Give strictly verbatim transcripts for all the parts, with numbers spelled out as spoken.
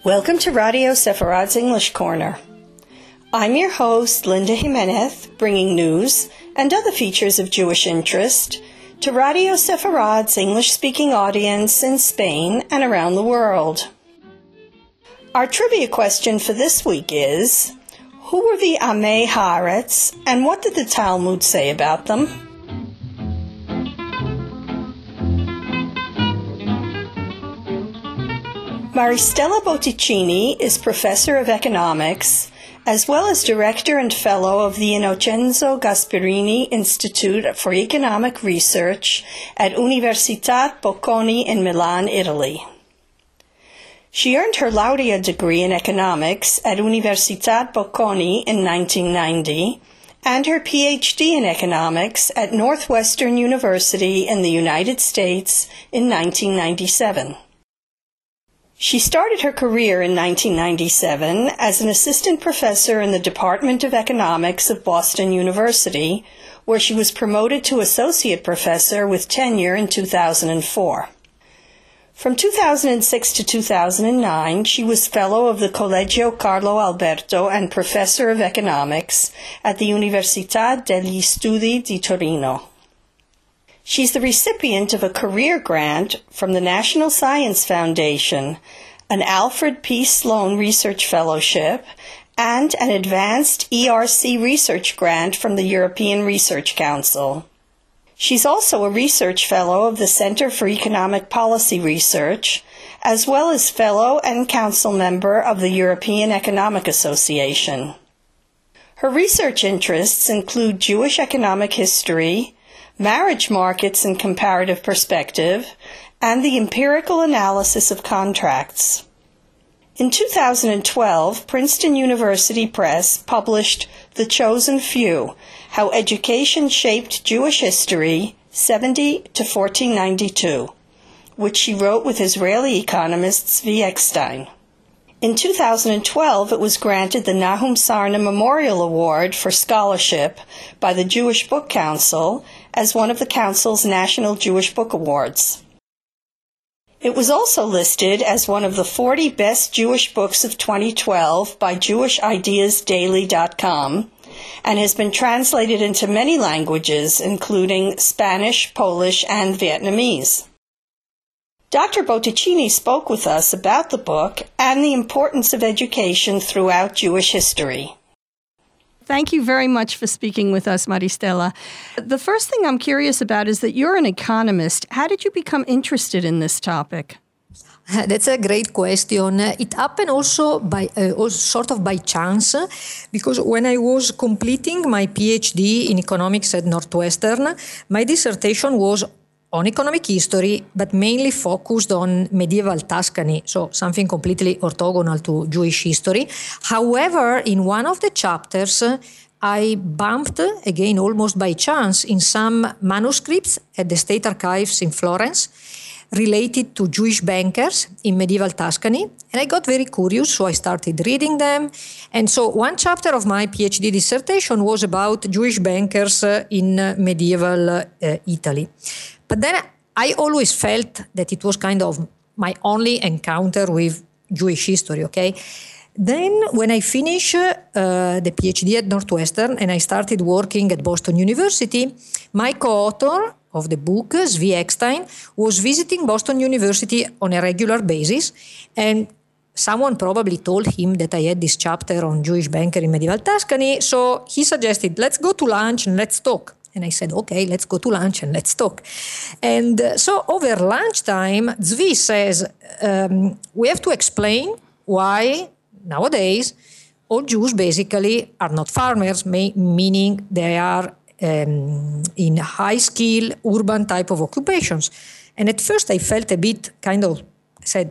Welcome to Radio Sepharad's English Corner. I'm your host, Linda Jimenez, bringing news and other features of Jewish interest to Radio Sepharad's English-speaking audience in Spain and around the world. Our trivia question for this week is, who were the Amei Haaretz and what did the Talmud say about them? Maristella Botticini is Professor of Economics, as well as Director and Fellow of the Innocenzo Gasparini Institute for Economic Research at Universitat Bocconi in Milan, Italy. She earned her laurea degree in economics at Universitat Bocconi in nineteen ninety and her P H D in economics at Northwestern University in the United States in nineteen ninety-seven. She started her career in nineteen ninety-seven as an assistant professor in the Department of Economics of Boston University, where she was promoted to associate professor with tenure in two thousand four. From two thousand six to two thousand nine, she was fellow of the Collegio Carlo Alberto and professor of economics at the Università degli Studi di Torino. She's the recipient of a career grant from the National Science Foundation, an Alfred P. Sloan Research Fellowship, and an advanced E R C research grant from the European Research Council. She's also a research fellow of the Center for Economic Policy Research, as well as fellow and council member of the European Economic Association. Her research interests include Jewish economic history, marriage markets in comparative perspective, and the empirical analysis of contracts. In two thousand twelve, Princeton University Press published The Chosen Few, How Education Shaped Jewish History, seventy to fourteen ninety-two, which she wrote with Israeli economist Zvi Eckstein. In two thousand twelve, it was granted the Nahum Sarna Memorial Award for Scholarship by the Jewish Book Council as one of the Council's National Jewish Book Awards. It was also listed as one of the forty best Jewish books of twenty twelve by Jewish Ideas Daily dot com and has been translated into many languages, including Spanish, Polish, and Vietnamese. Doctor Botticini spoke with us about the book and the importance of education throughout Jewish history. Thank you very much for speaking with us, Maristella. The first thing I'm curious about is that you're an economist. How did you become interested in this topic? That's a great question. It happened also by uh, also sort of by chance, because when I was completing my PhD in economics at Northwestern, my dissertation was on economic history, but mainly focused on medieval Tuscany, so something completely orthogonal to Jewish history. However, in one of the chapters, I bumped, again almost by chance, in some manuscripts at the State Archives in Florence related to Jewish bankers in medieval Tuscany, and I got very curious, so I started reading them. And so one chapter of my PhD dissertation was about Jewish bankers in medieval uh, Italy. But then I always felt that it was kind of my only encounter with Jewish history, okay? Then when I finished uh, the PhD at Northwestern and I started working at Boston University, my co-author of the book, Zvi Eckstein, was visiting Boston University on a regular basis, and someone probably told him that I had this chapter on Jewish banker in medieval Tuscany, so he suggested, let's go to lunch and let's talk. And I said, okay, let's go to lunch and let's talk. And uh, so over lunchtime, Zvi says, um, we have to explain why nowadays all Jews basically are not farmers, may, meaning they are um, in high-skill urban type of occupations. And at first I felt a bit kind of, said,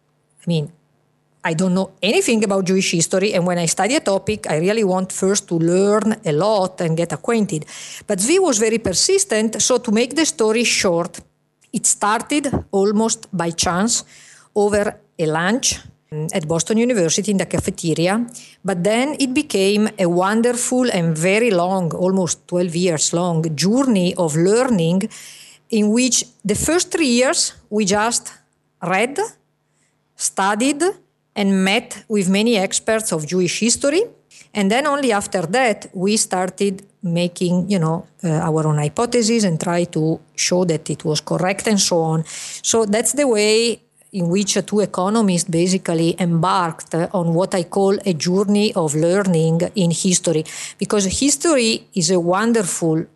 I mean, I don't know anything about Jewish history, and when I study a topic, I really want first to learn a lot and get acquainted. But Zvi was very persistent, so to make the story short, it started almost by chance over a lunch at Boston University in the cafeteria, but then it became a wonderful and very long, almost twelve years long, journey of learning in which the first three years we just read, studied, and met with many experts of Jewish history. And then only after that, we started making, you know, uh, our own hypotheses and try to show that it was correct and so on. So that's the way in which two economists basically embarked on what I call a journey of learning in history. Because history is a wonderful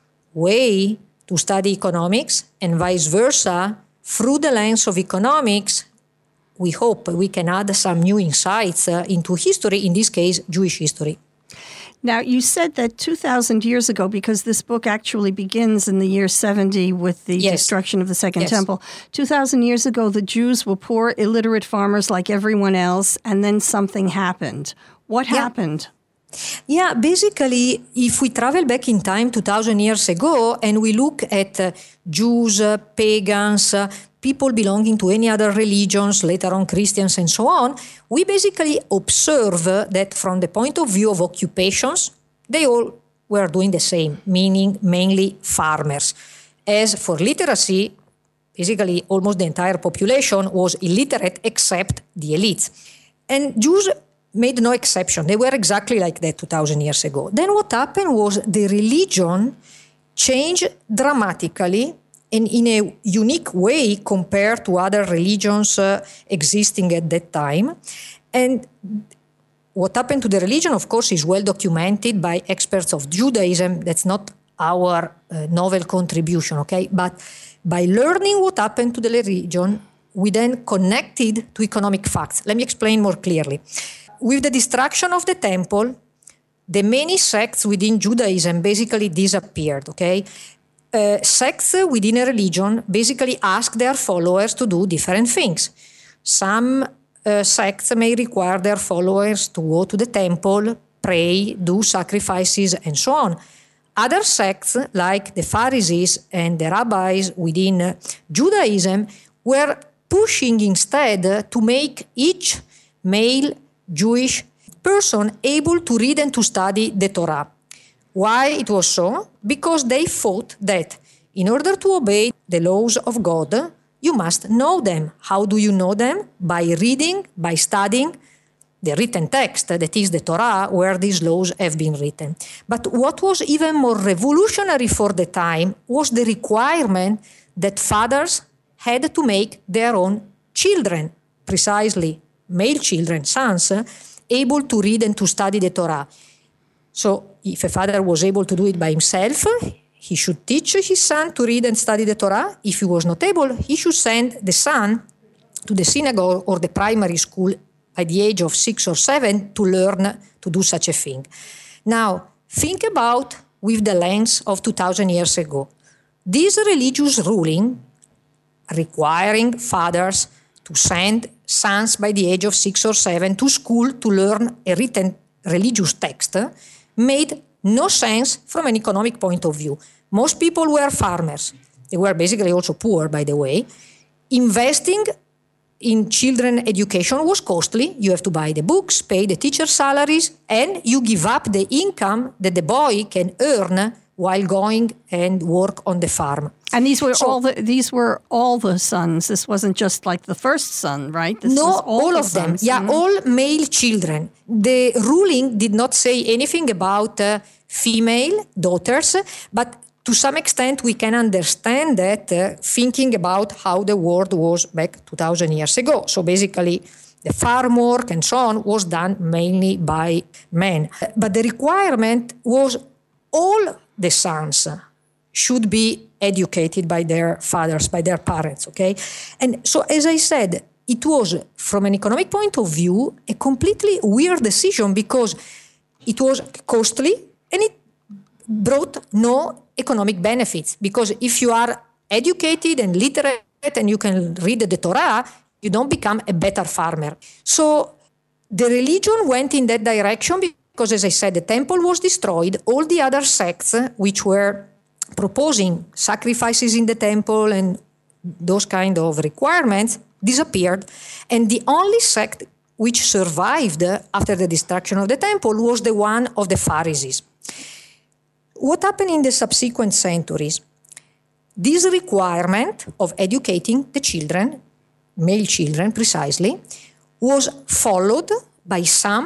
way to study economics, and vice versa, through the lens of economics, we hope we can add some new insights uh, into history, in this case, Jewish history. Now, you said that two thousand years ago, because this book actually begins in the year seventy with the yes. destruction of the Second yes. Temple. two thousand years ago, the Jews were poor, illiterate farmers like everyone else, and then something happened. What yeah. happened? Yeah, basically, if we travel back in time two thousand years ago and we look at uh, Jews, uh, pagans, uh, people belonging to any other religions, later on Christians and so on, we basically observe that from the point of view of occupations, they all were doing the same, meaning mainly farmers. As for literacy, basically almost the entire population was illiterate except the elites. And Jews made no exception. They were exactly like that two thousand years ago. Then what happened was the religion changed dramatically and in a unique way compared to other religions uh, existing at that time. And what happened to the religion, of course, is well documented by experts of Judaism. That's not our uh, novel contribution, okay? But by learning what happened to the religion, we then connected to economic facts. Let me explain more clearly. With the destruction of the temple, the many sects within Judaism basically disappeared, okay? Uh, sects within a religion basically ask their followers to do different things. Some uh, sects may require their followers to go to the temple, pray, do sacrifices, and so on. Other sects, like the Pharisees and the rabbis within uh, Judaism, were pushing instead to make each male Jewish person able to read and to study the Torah. Why it was so? Because they thought that in order to obey the laws of God, you must know them. How do you know them? By reading, by studying the written text, that is the Torah, where these laws have been written. But what was even more revolutionary for the time was the requirement that fathers had to make their own children, precisely male children, sons, able to read and to study the Torah. So if a father was able to do it by himself, he should teach his son to read and study the Torah. If he was not able, he should send the son to the synagogue or the primary school by the age of six or seven to learn to do such a thing. Now, think about with the lens of two thousand years ago. This religious ruling requiring fathers to send sons by the age of six or seven to school to learn a written religious text made no sense from an economic point of view. Most people were farmers. They were basically also poor, by the way. Investing in children education was costly. You have to buy the books, pay the teacher salaries, and you give up the income that the boy can earn while going and work on the farm. And these were so, all the these were all the sons. This wasn't just like the first son, right? This no, was all, all the of sons. them. Yeah, mm-hmm. all male children. The ruling did not say anything about uh, female daughters, but to some extent we can understand that uh, thinking about how the world was back two thousand years ago. So basically, the farm work and so on was done mainly by men. But the requirement was all the sons should be educated by their fathers, by their parents, okay? And so, as I said, it was, from an economic point of view, a completely weird decision because it was costly and it brought no economic benefits. Because if you are educated and literate and you can read the Torah, you don't become a better farmer. So the religion went in that direction because, as I said, the temple was destroyed. All the other sects, which were proposing sacrifices in the temple and those kind of requirements, disappeared. And the only sect which survived after the destruction of the temple was the one of the Pharisees. What happened in the subsequent centuries? This requirement of educating the children, male children precisely, was followed by some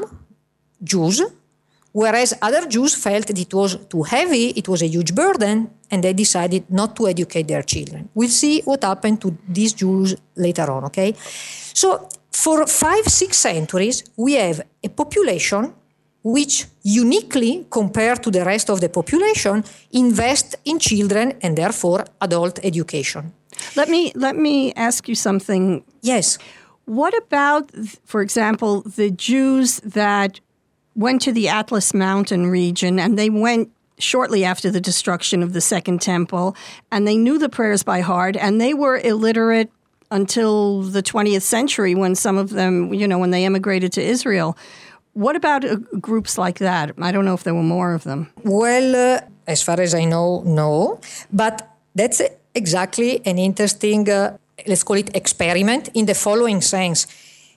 Jews, whereas other Jews felt that it was too heavy, it was a huge burden, and they decided not to educate their children. We'll see what happened to these Jews later on, okay? So for five, six centuries, we have a population which uniquely, compared to the rest of the population, invest in children and therefore adult education. Let me, let me ask you something. Yes. What about, for example, the Jews that went to the Atlas Mountain region, and they went shortly after the destruction of the Second Temple, and they knew the prayers by heart, and they were illiterate until the twentieth century when some of them, you know, when they immigrated to Israel. What about uh, groups like that? I don't know if there were more of them. Well, uh, as far as I know, no. But that's exactly an interesting, uh, let's call it experiment in the following sense.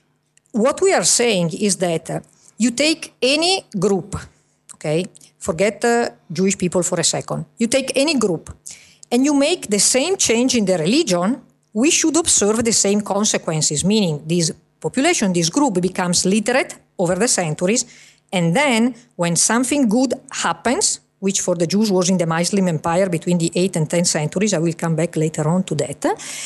What we are saying is that uh, you take any group, okay, forget uh, Jewish people for a second. You take any group and you make the same change in the religion, we should observe the same consequences, meaning this population, this group becomes literate over the centuries, and then when something good happens, which for the Jews was in the Muslim Empire between the eighth and tenth centuries, I will come back later on to that,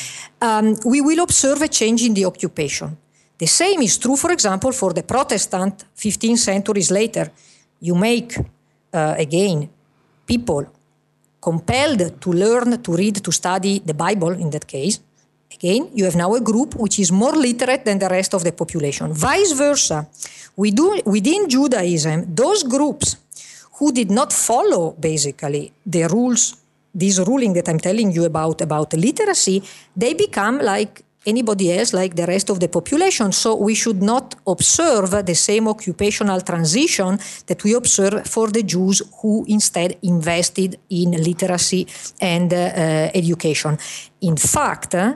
um, we will observe a change in the occupation. The same is true, for example, for the Protestant fifteen centuries later. You make, uh, again, people compelled to learn, to read, to study the Bible in that case. Again, you have now a group which is more literate than the rest of the population. Vice versa, we do, within Judaism, those groups who did not follow, basically, the rules, this ruling that I'm telling you about, about literacy, they become like anybody else, like the rest of the population. So we should not observe the same occupational transition that we observe for the Jews who instead invested in literacy and uh, uh, education. In fact, uh,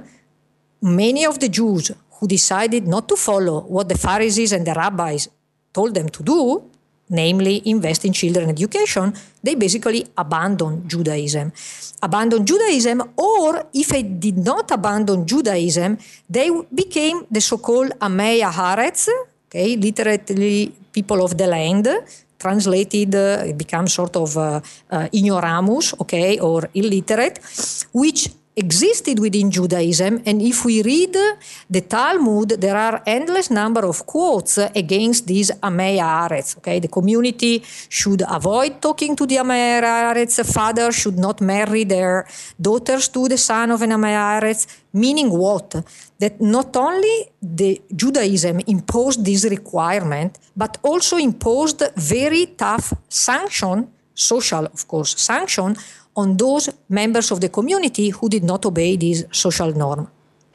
many of the Jews who decided not to follow what the Pharisees and the rabbis told them to do, namely invest in children education, they basically abandoned Judaism. Abandoned Judaism, or if they did not abandon Judaism, they became the so-called Amei Haaretz, okay, literally people of the land, translated, uh, it becomes sort of uh, uh, ignoramus, okay, or illiterate, which existed within Judaism, and if we read the Talmud, there are endless number of quotes against these Amei Haaretz. Okay, the community should avoid talking to the Amei Haaretz. Fathers should not marry their daughters to the son of an Amei Haaretz. Meaning what? That not only the Judaism imposed this requirement, but also imposed very tough sanction, social, of course, sanction on those members of the community who did not obey this social norm.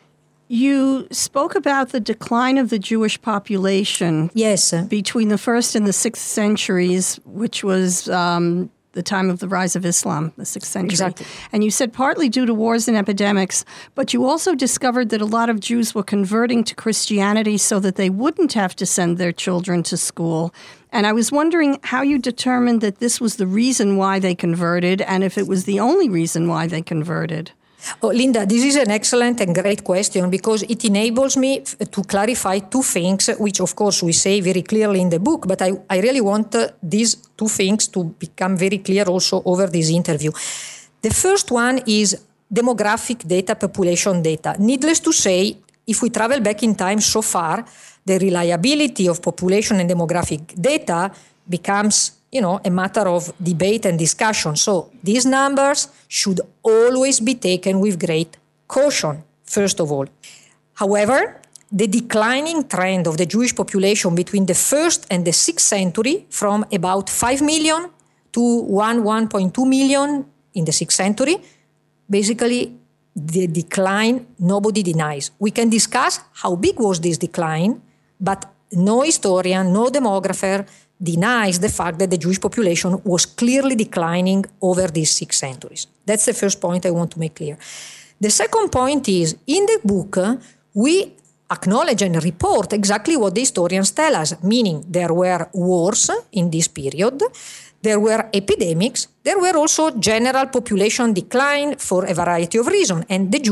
You spoke about the decline of the Jewish population. Yes. Between the first and the sixth centuries, which was um, the time of the rise of Islam, the sixth century. Exactly. And you said partly due to wars and epidemics, but you also discovered that a lot of Jews were converting to Christianity so that they wouldn't have to send their children to school. And I was wondering how you determined that this was the reason why they converted, and if it was the only reason why they converted. Oh, Linda, this is an excellent and great question because it enables me f- to clarify two things, which of course we say very clearly in the book, but I, I really want uh, these two things to become very clear also over this interview. The first one is demographic data, population data. Needless to say, if we travel back in time so far, the reliability of population and demographic data becomes, you know, a matter of debate and discussion. So these numbers should always be taken with great caution, first of all. However, the declining trend of the Jewish population between the first and the sixth century, from about five million to one, one point two million in the sixth century, basically the decline nobody denies. We can discuss how big was this decline, but no historian, no demographer denies the fact that the Jewish population was clearly declining over these six centuries. That's the first point I want to make clear. The second point is, in the book, we acknowledge and report exactly what the historians tell us, meaning there were wars in this period, there were epidemics, there were also general population decline for a variety of reasons, and the Jews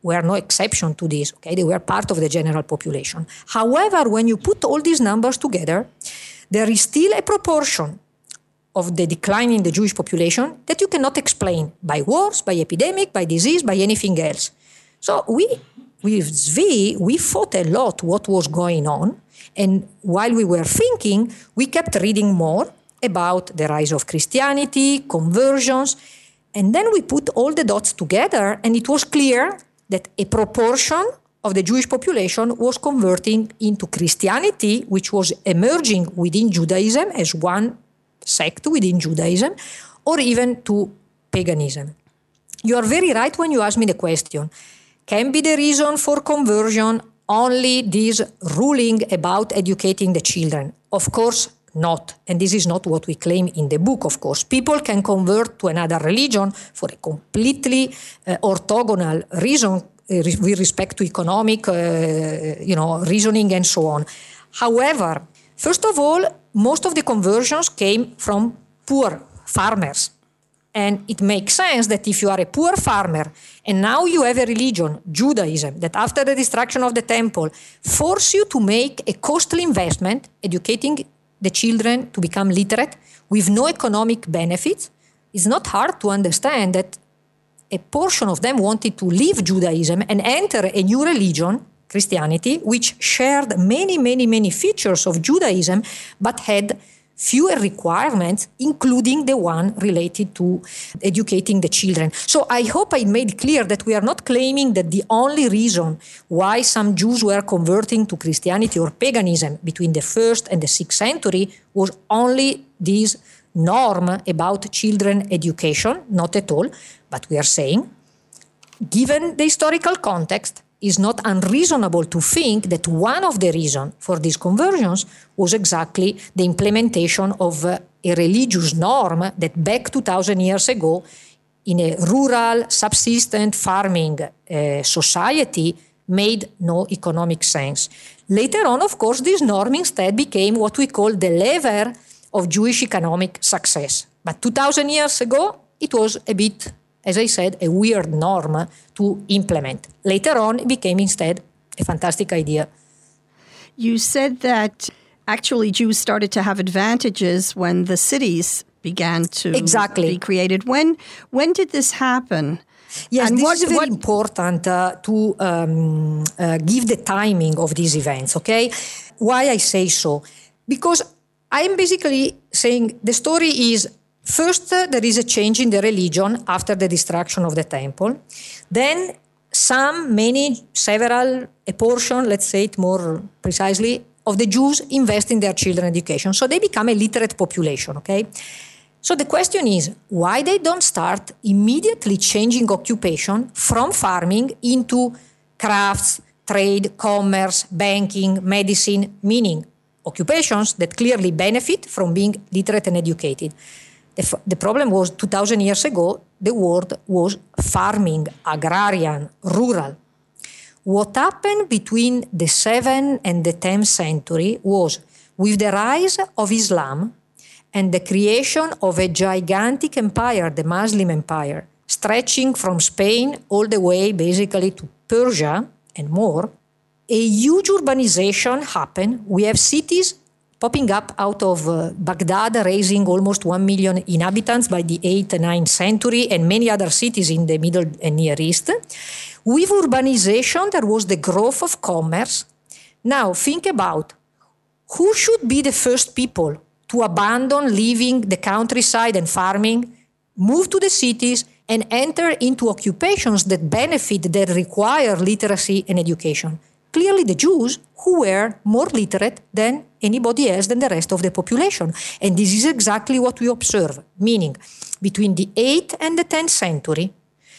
were no exception to this, okay? They were part of the general population. However, when you put all these numbers together, there is still a proportion of the decline in the Jewish population that you cannot explain by wars, by epidemic, by disease, by anything else. So we, with Zvi, we thought a lot what was going on, and while we were thinking, we kept reading more about the rise of Christianity, conversions, and then we put all the dots together, and it was clear that a proportion of the Jewish population was converting into Christianity, which was emerging within Judaism as one sect within Judaism, or even to paganism. You are very right when you ask me the question, can be the reason for conversion only this ruling about educating the children? Of course not. And this is not what we claim in the book, of course. People can convert to another religion for a completely uh, orthogonal reason uh, with respect to economic, uh, you know, reasoning and so on. However, first of all, most of the conversions came from poor farmers. And it makes sense that if you are a poor farmer and now you have a religion, Judaism, that after the destruction of the temple force you to make a costly investment, educating the children to become literate with no economic benefits, it's not hard to understand that a portion of them wanted to leave Judaism and enter a new religion, Christianity, which shared many, many, many features of Judaism, but had fewer requirements, including the one related to educating the children. So I hope I made clear that we are not claiming that the only reason why some Jews were converting to Christianity or paganism between the first and the sixth century was only this norm about children education, not at all. But we are saying, given the historical context, it's not unreasonable to think that one of the reasons for these conversions was exactly the implementation of uh, a religious norm that back two thousand years ago, in a rural, subsistent farming uh, society, made no economic sense. Later on, of course, this norm instead became what we call the lever of Jewish economic success. But two thousand years ago, it was a bit, as I said, a weird norm to implement. Later on, it became instead a fantastic idea. You said that actually Jews started to have advantages when the cities began to exactly. be created. When when did this happen? Yes, and this what, is very what, important uh, to um, uh, give the timing of these events, okay? Why I say so? Because I'm basically saying the story is, first, uh, there is a change in the religion after the destruction of the temple. Then some, many, several, a portion, let's say it more precisely, of the Jews invest in their children's education. So they become a literate population, okay? So the question is, why they don't start immediately changing occupation from farming into crafts, trade, commerce, banking, medicine, meaning occupations that clearly benefit from being literate and educated. The, f- the problem was two thousand years ago, the word was farming, agrarian, rural. What happened between the seventh and the tenth century was, with the rise of Islam and the creation of a gigantic empire, the Muslim empire, stretching from Spain all the way basically to Persia and more, a huge urbanization happened. We have cities popping up out of uh, Baghdad, raising almost one million inhabitants by the eighth and ninth century, and many other cities in the Middle and Near East. With urbanization, there was the growth of commerce. Now, think about who should be the first people to abandon living the countryside and farming, move to the cities, and enter into occupations that benefit, that require literacy and education. Clearly the Jews, who were more literate than anybody else than the rest of the population. And this is exactly what we observe, meaning between the eighth and the tenth century,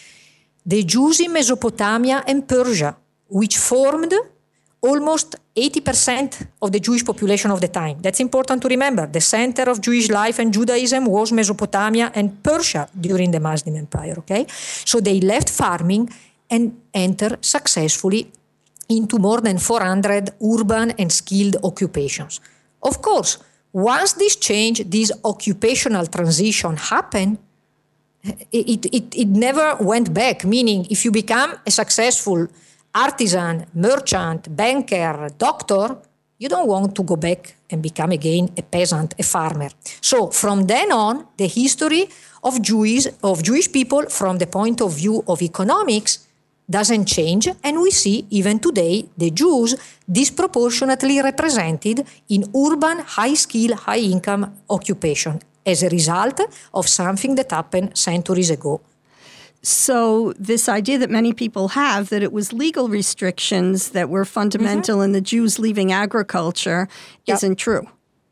the Jews in Mesopotamia and Persia, which formed almost eighty percent of the Jewish population of the time. That's important to remember. The center of Jewish life and Judaism was Mesopotamia and Persia during the Muslim Empire, okay? So they left farming and entered successfully into more than four hundred urban and skilled occupations. Of course, once this change, this occupational transition happened, It, it, it never went back, meaning if you become a successful artisan, merchant, banker, doctor, you don't want to go back and become again a peasant, a farmer. So from then on, the history of Jewish, of Jewish people from the point of view of economics doesn't change, and we see even today the Jews disproportionately represented in urban, high-skill, high-income occupation as a result of something that happened centuries ago. So this idea that many people have that it was legal restrictions that were fundamental mm-hmm. in the Jews leaving agriculture yep. isn't true.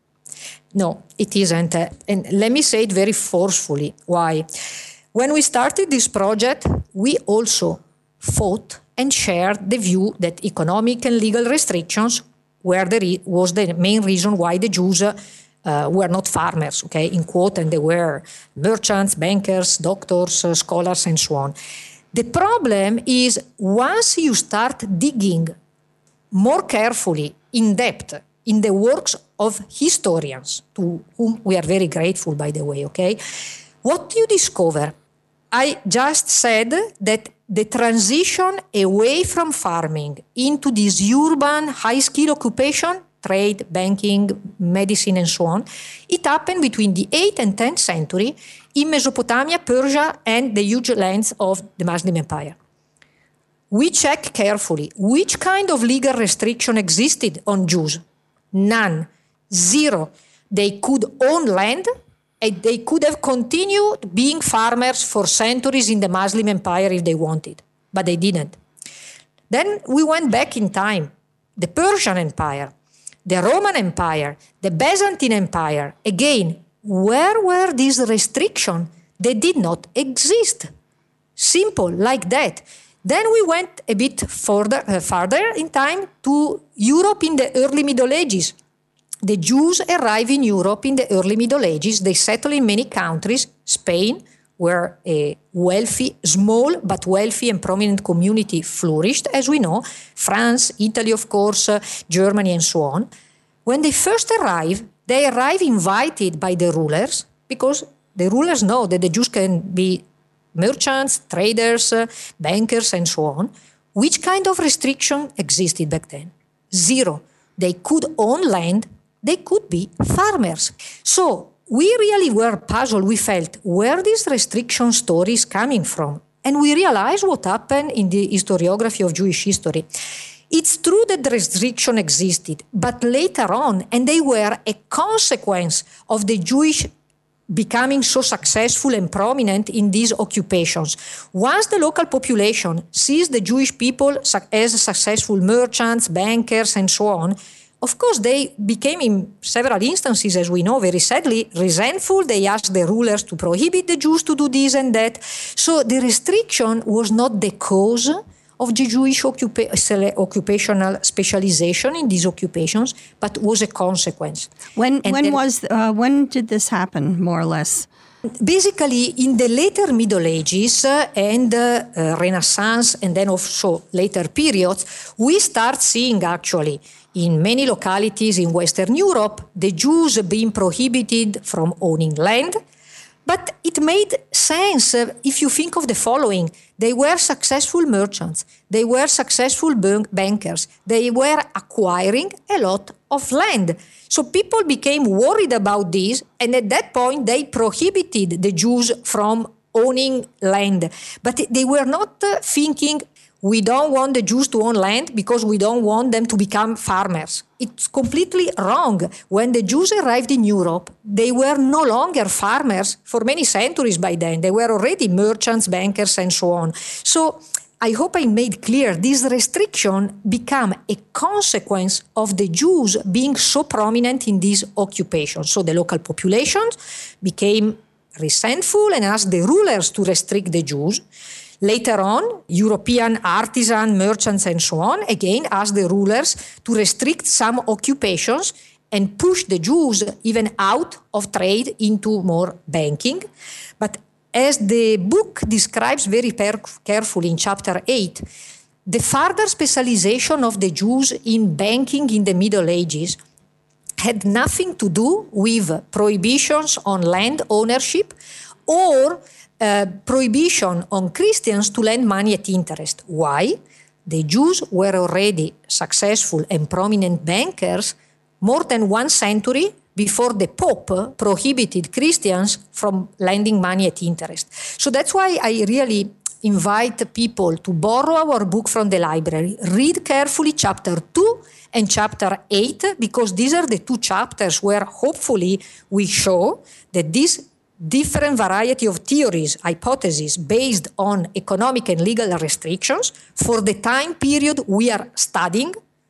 No, it isn't. And let me say it very forcefully. Why? When we started this project, we also fought and shared the view that economic and legal restrictions were the re- was the main reason why the Jews uh, Uh, were not farmers, okay, in quote, and they were merchants, bankers, doctors, uh, scholars, and so on. The problem is once you start digging more carefully, in depth, in the works of historians, to whom we are very grateful, by the way, okay, what you discover? I just said that the transition away from farming into this urban, high-skill occupation, trade, banking, medicine, and so on, it happened between the eighth and tenth century in Mesopotamia, Persia, and the huge lands of the Muslim Empire. We check carefully which kind of legal restriction existed on Jews. None. Zero. They could own land, and they could have continued being farmers for centuries in the Muslim Empire if they wanted, but they didn't. Then we went back in time. The Persian Empire, the Roman Empire, the Byzantine Empire. Again, where were these restrictions? They did not exist. Simple, like that. Then we went a bit further, uh, further in time to Europe in the early Middle Ages. The Jews arrived in Europe in the early Middle Ages. They settled in many countries. Spain, where a wealthy, small but wealthy and prominent community flourished, as we know. France, Italy, of course, uh, Germany, and so on. When they first arrived, they arrived invited by the rulers, because the rulers know that the Jews can be merchants, traders, uh, bankers, and so on. Which kind of restriction existed back then? Zero. They could own land. They could be farmers. So we really were puzzled. We felt, where these restriction stories coming from? And we realized what happened in the historiography of Jewish history. It's true that the restriction existed, but later on, and they were a consequence of the Jewish becoming so successful and prominent in these occupations. Once the local population sees the Jewish people as successful merchants, bankers, and so on, of course, they became, in several instances, as we know, very sadly, resentful. They asked the rulers to prohibit the Jews to do this and that. So the restriction was not the cause of the Jewish occupa- occupational specialization in these occupations, but was a consequence. When and when then, was uh, when did this happen, more or less? Basically, in the later Middle Ages uh, and uh, uh, Renaissance, and then also later periods, we start seeing actually in many localities in Western Europe, the Jews being prohibited from owning land. But it made sense uh, if you think of the following. They were successful merchants. They were successful bank- bankers. They were acquiring a lot of land. So people became worried about this, and at that point they prohibited the Jews from owning land. But they were not uh, thinking, we don't want the Jews to own land because we don't want them to become farmers. It's completely wrong. When the Jews arrived in Europe, they were no longer farmers for many centuries by then. They were already merchants, bankers, and so on. So I hope I made clear this restriction became a consequence of the Jews being so prominent in these occupations. So the local populations became resentful and asked the rulers to restrict the Jews. Later on, European artisan, merchants, and so on, again, asked the rulers to restrict some occupations and push the Jews even out of trade into more banking. But as the book describes very per- carefully in chapter eight, the further specialization of the Jews in banking in the Middle Ages had nothing to do with prohibitions on land ownership or uh, prohibition on Christians to lend money at interest. Why? The Jews were already successful and prominent bankers more than one century before the Pope prohibited Christians from lending money at interest. So that's why I really invite people to borrow our book from the library, read carefully chapter two and chapter eight, because these are the two chapters where hopefully we show that this different variety of theories, hypotheses based on economic and legal restrictions for the time period we are studying,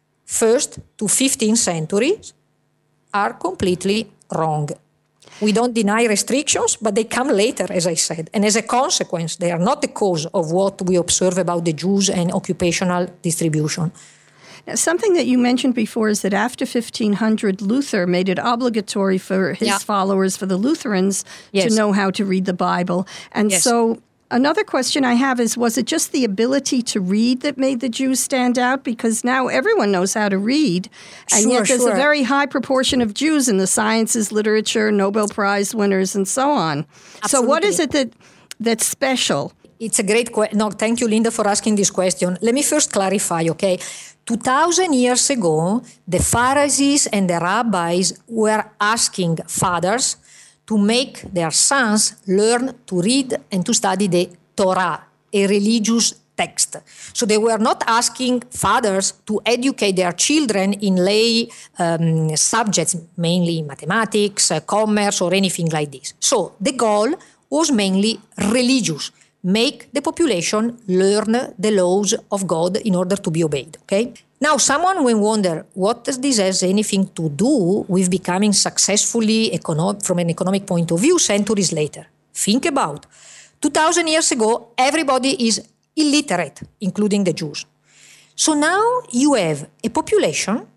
first to fifteenth centuries, are completely wrong. We don't deny restrictions, but they come later, as I said. And as a consequence, they are not the cause of what we observe about the Jews and occupational distribution. Now, something that you mentioned before is that after fifteen hundred, Luther made it obligatory for his yeah. followers, for the Lutherans, yes. to know how to read the Bible. And yes. so another question I have is, was it just the ability to read that made the Jews stand out? Because now everyone knows how to read, and sure, yet there's sure. a very high proportion of Jews in the sciences, literature, Nobel Prize winners, and so on. Absolutely. So what is it that that's special? It's a great question. No, thank you, Linda, for asking this question. Let me first clarify, okay? two thousand years ago, the Pharisees and the rabbis were asking fathers to make their sons learn to read and to study the Torah, a religious text. So they were not asking fathers to educate their children in lay um, subjects, mainly mathematics, uh, commerce, or anything like this. So the goal was mainly religious. Make the population learn the laws of God in order to be obeyed, okay? Now, someone will wonder, what does this has anything to do with becoming successfully, econo- from an economic point of view, centuries later? Think about two thousand years ago, everybody is illiterate, including the Jews. So now you have a population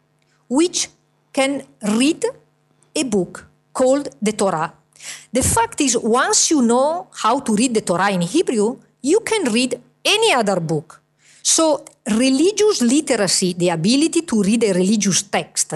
which can read a book called the Torah. The fact is, once you know how to read the Torah in Hebrew, you can read any other book. So religious literacy, the ability to read a religious text,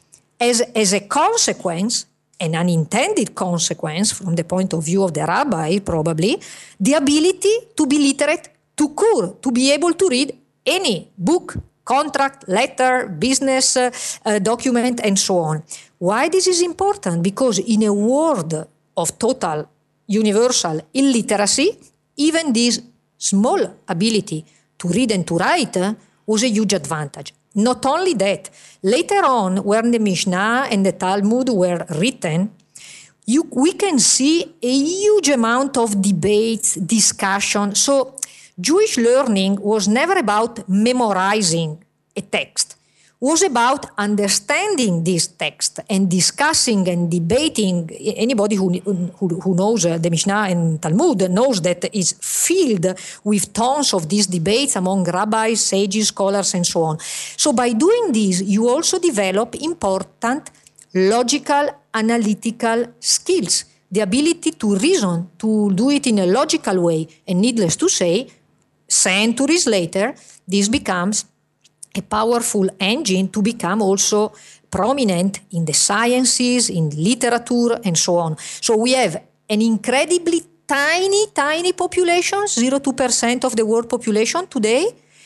as, as a consequence, an unintended consequence from the point of view of the rabbi probably, the ability to be literate to cure, to be able to read any book, contract, letter, business uh, uh, document, and so on. Why this is important? Because in a world of total universal illiteracy, even this small ability to read and to write uh, was a huge advantage. Not only that, later on, when the Mishnah and the Talmud were written, you, we can see a huge amount of debates, discussion. So Jewish learning was never about memorizing a text. It was about understanding this text and discussing and debating. Anybody who, who, who knows uh, the Mishnah and Talmud knows that it's filled with tons of these debates among rabbis, sages, scholars, and so on. So by doing this, you also develop important logical, analytical skills, the ability to reason, to do it in a logical way. And needless to say, centuries later, this becomes a powerful engine to become also prominent in the sciences, in literature, and so on. So we have an incredibly tiny, tiny population, zero point two percent of the world population today,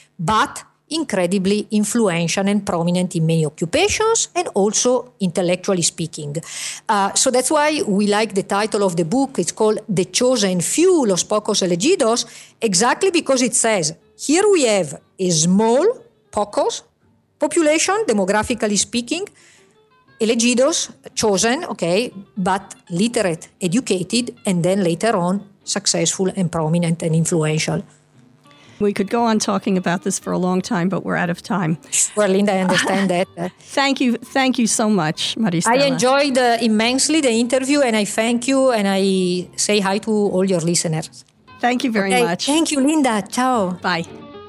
but incredibly influential and prominent in many occupations and also intellectually speaking. Uh, so that's why we like the title of the book. It's called The Chosen Few, Los Pocos Elegidos, exactly because it says, here we have a small, pocos, population, demographically speaking, elegidos, chosen, okay, but literate, educated, and then later on successful and prominent and influential. We could go on talking about this for a long time, but we're out of time. Well, Linda, I understand that. Thank you. Thank you so much, Maristella. I enjoyed uh, immensely the interview, and I thank you, and I say hi to all your listeners. Thank you very okay. much. Thank you, Linda. Ciao. Bye.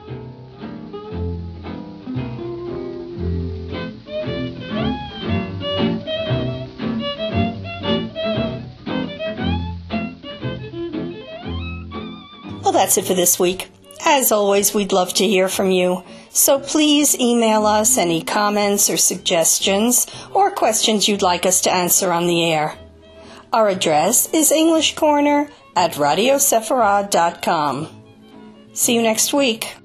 Well, that's it for this week. As always, we'd love to hear from you. So please email us any comments or suggestions or questions you'd like us to answer on the air. Our address is English Corner, at radio sephora dot com. See you next week.